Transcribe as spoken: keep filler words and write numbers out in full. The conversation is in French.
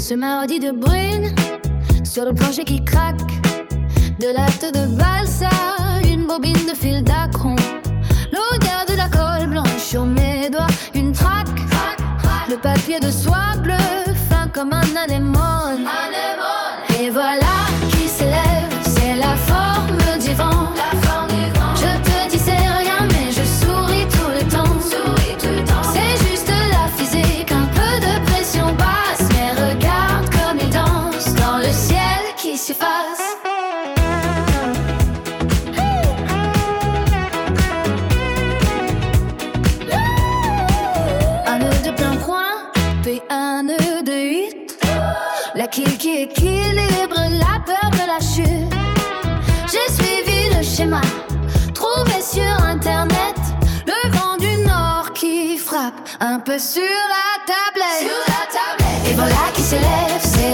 Ce mardi de brune, sur le plancher qui craque, de l'acte de balsa, une bobine de fil d'acron, l'odeur de la colle blanche sur mes doigts, une traque, le papier de soie bleu, fin comme un anémone. Et voilà qui s'élève, c'est la forme du vent. Je te dis c'est rien, mais je souris tout le temps. C'est juste la physique, un peu de pression basse, mais regarde comme il danse dans le ciel qui s'efface. Un nœud de plein point, puis un nœud de huit. La quille qui équilibre la peur de la chute. J'ai suivi le schéma trouvé sur internet. Le vent du nord qui frappe un peu sur la tablette. Sur la tablette. Et voilà qui s'élève, c'est